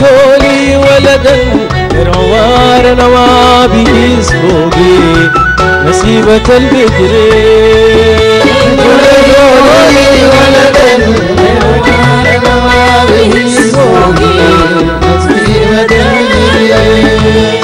لي ولدا غير عمر انا ما بيقيس فوقي نسيبة البدر. لي ولدا غير عمر انا ما بيقيس فوقي نسيبة البدر.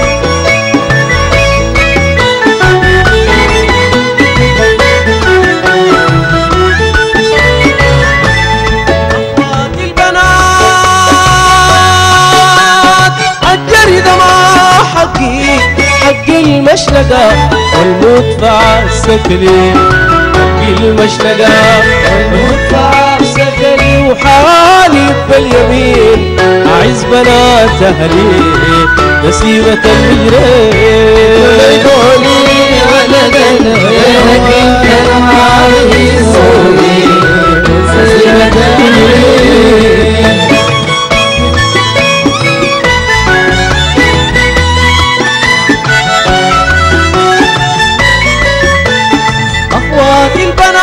حق المشنقة والمدفع السكري، حق المشنقة والمدفع السكري، وحالي باليمين أعز بنات أهلي نسيبة المجرين. لي ولدا غيرك انت ما بيقيس فوقي نسيبة المجرين. أخواتي البنات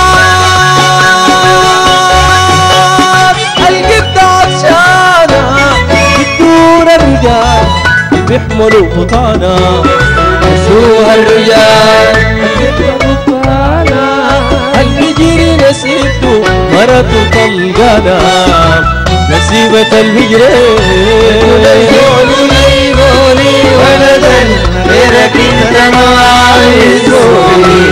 القبة عطشانة بدون الرجال بيحملوا بطانة، نسوها الرجال القبة بطانة، البجري نسيبته مرته طلقانة نسيبة الهجرين. لي ولدا غيرك انت ما بيقيس فوقي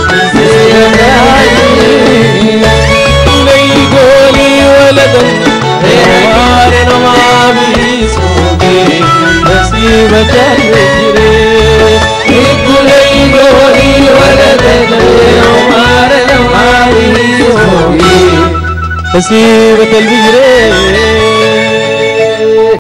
ليقولي ولدا غير عمر انا ما بيقيس فوقي نسيبة الهجرين. ليقولي ولدا غير عمر انا ما بيقيس فوقي نسيبة الهجرين.